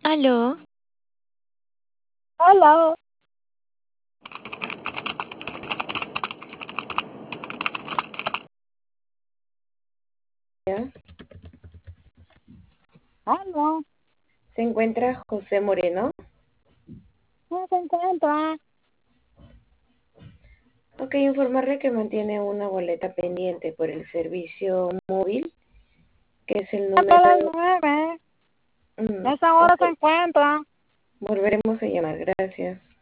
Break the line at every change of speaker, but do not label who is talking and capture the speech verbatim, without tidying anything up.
Aló,
Hola,
¿Ya?
aló,
Se encuentra José Moreno.
¿cómo se encuentra?
Ok, informarle que mantiene una boleta pendiente por el servicio móvil, que es el
Hasta las
número...
nueve,
mm,
a esa hora
ok,
se encuentra.
volveremos a llamar. Gracias.